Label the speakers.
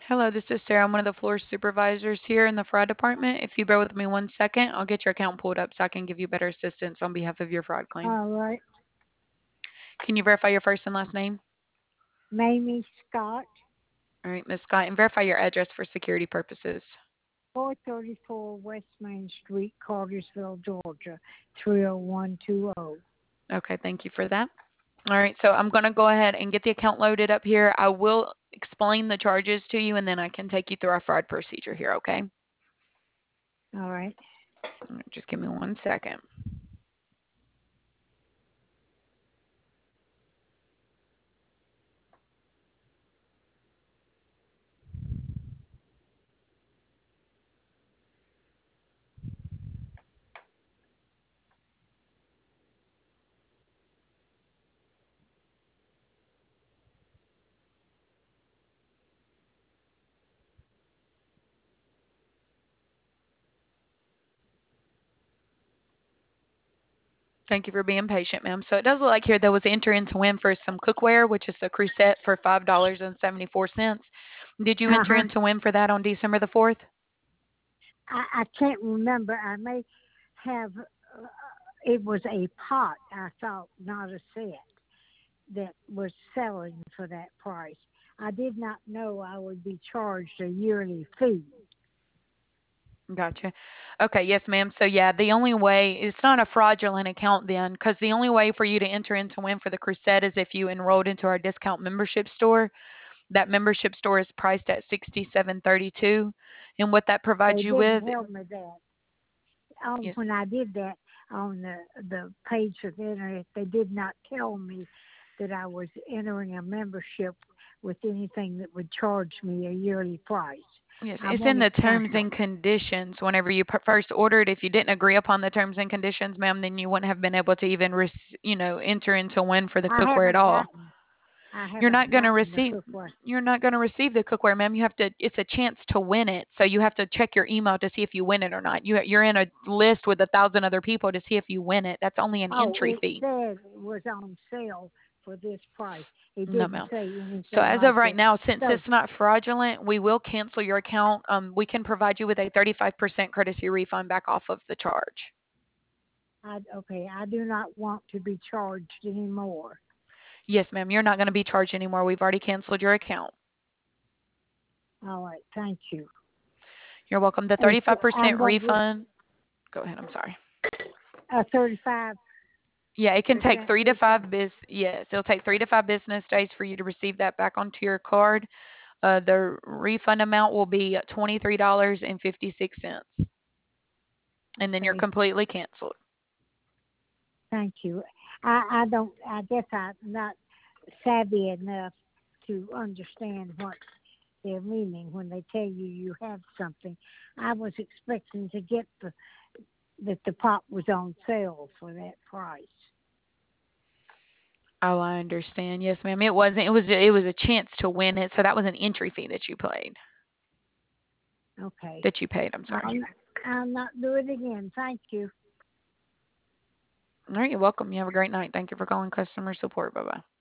Speaker 1: Hello, this is Sarah. I'm one of the floor supervisors here in the fraud department. If you bear with me 1 second, I'll get your account pulled up so I can give you better assistance on behalf of your fraud claim.
Speaker 2: All right.
Speaker 1: Can you verify your first and last name?
Speaker 2: Mamie Scott,
Speaker 1: All right, Ms. Scott, and verify your address for security purposes.
Speaker 2: 434 West Main Street, Cartersville, Georgia, 30120.
Speaker 1: Okay, thank you for that. All right, so I'm going to go ahead and get the account loaded up here. I will explain the charges to you, and then I can take you through our fraud procedure here, okay?
Speaker 2: All right.
Speaker 1: All right, just give me 1 second. Thank you for being patient, ma'am. So it does look like here there was enter in to win for some cookware, which is the Crusette for $5.74. Did you enter
Speaker 2: Uh-huh.
Speaker 1: in to win for that on December the 4th?
Speaker 2: I can't remember. I may have, it was a pot, I thought, not a set, that was selling for that price. I did not know I would be charged a yearly fee.
Speaker 1: Gotcha. Okay, yes, ma'am. So yeah, the only way it's not a fraudulent account then, because the only way for you to enter in to win for the Crusette is if you enrolled into our discount membership store. That membership store is priced at 67.32, and what that
Speaker 2: They
Speaker 1: provides you
Speaker 2: didn't
Speaker 1: with,
Speaker 2: tell me that.
Speaker 1: yes,
Speaker 2: When I did that on the page of the internet, they did not tell me that I was entering a membership with anything that would charge me a yearly price.
Speaker 1: yes,
Speaker 2: I
Speaker 1: it's in
Speaker 2: want
Speaker 1: the
Speaker 2: it
Speaker 1: terms and
Speaker 2: canceled.
Speaker 1: conditions. Whenever you first ordered, if you didn't agree upon the terms and conditions, ma'am, then you wouldn't have been able to even, enter into win for the
Speaker 2: I
Speaker 1: cookware at
Speaker 2: haven't
Speaker 1: all.
Speaker 2: gotten. I
Speaker 1: You're not
Speaker 2: haven't
Speaker 1: going to
Speaker 2: gotten the
Speaker 1: receive.
Speaker 2: cookware.
Speaker 1: You're not going to receive the cookware, ma'am. You have to. It's a chance to win it, so you have to check your email to see if you win it or not. You're in a list with 1,000 other people to see if you win it. That's only an
Speaker 2: Oh,
Speaker 1: entry
Speaker 2: it
Speaker 1: fee.
Speaker 2: said it was on sale for this price. It
Speaker 1: No,
Speaker 2: didn't
Speaker 1: ma'am.
Speaker 2: say
Speaker 1: So
Speaker 2: anything
Speaker 1: as
Speaker 2: like
Speaker 1: of right
Speaker 2: that.
Speaker 1: now, since
Speaker 2: So
Speaker 1: it's not fraudulent, we will cancel your account. We can provide you with a 35% courtesy refund back off of the charge.
Speaker 2: I do not want to be charged anymore.
Speaker 1: Yes, ma'am. You're not going to be charged anymore. We've already canceled your account.
Speaker 2: All right, thank you.
Speaker 1: You're welcome. The
Speaker 2: I'm
Speaker 1: 35%
Speaker 2: going to get
Speaker 1: refund. Go ahead. I'm sorry.
Speaker 2: a 35%
Speaker 1: Yeah, it can take three to
Speaker 2: refund.
Speaker 1: five yes, it'll take 3 to 5 business days for you to receive that back onto your card. The refund amount will be $23.56, and then you're
Speaker 2: Okay,
Speaker 1: completely canceled.
Speaker 2: thank you. I don't. I guess I'm not savvy enough to understand what they're meaning when they tell you have something. I was expecting to get that the pot was on sale for that price.
Speaker 1: Oh, I understand. Yes, ma'am. It wasn't. It was a chance to win it, so that was an entry fee that you played.
Speaker 2: Okay,
Speaker 1: That you paid. I'm sorry.
Speaker 2: I'll I'll not do it again. Thank you.
Speaker 1: All right, you're welcome. You have a great night. Thank you for calling customer support. Bye bye.